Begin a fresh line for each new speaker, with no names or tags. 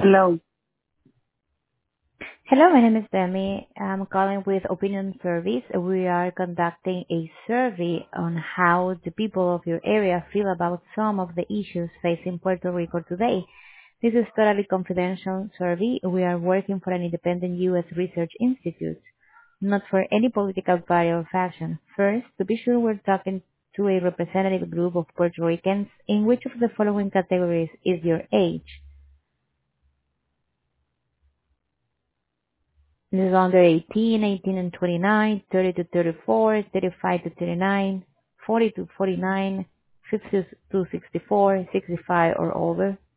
Hello.
Hello, my name is Demi. I'm calling with Opinion Service. We are conducting a survey on how the people of your area feel about some of the issues facing Puerto Rico today. This is totally confidential survey. We are working for an independent U.S. research institute, not for any political party or faction. First, to be sure we're talking to a representative group of Puerto Ricans. In which of the following categories is your age? This is under 18, 18 and 29, 30 to 34, 35 to 39, 40 to 49, 50 to 64, 65 or older.